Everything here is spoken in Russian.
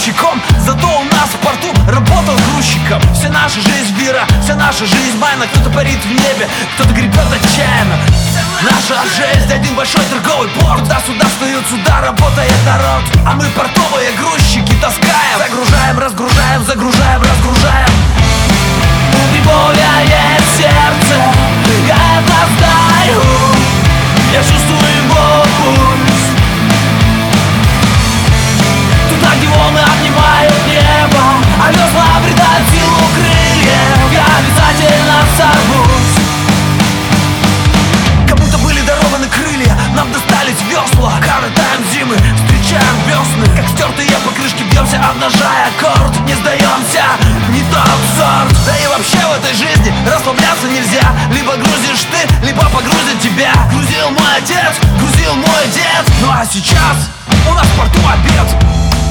поставщиком, зато у нас в порту работал грузчиком. Вся наша жизнь вира, вся наша жизнь майна. Кто-то парит в небе, кто-то гребет отчаянно. Наша жизнь один большой торговый порт. Туда-сюда встают сюда, работает народ. А мы портовые грузчики таскаем. Загружаем, разгружаем, загружаем, разгружаем. Прибавляет сердце, я это знаю. Я чувствую его пульс. Туда, где волны обнимают небо, а весла обретают силу крыльев, я обязательно сорвусь. Кому-то были дарованы крылья, нам достались весла. Коротаем зимы, встречаем весны. Как стертые покрышки бьемся, обнажая аккорд. Не сдаемся, не тот сорт. Да и вообще в этой жизни расслабляться нельзя. Либо грузишь ты, либо погрузит тебя. Грузил мой отец, грузил мой дед. Ну а сейчас у нас в порту обед.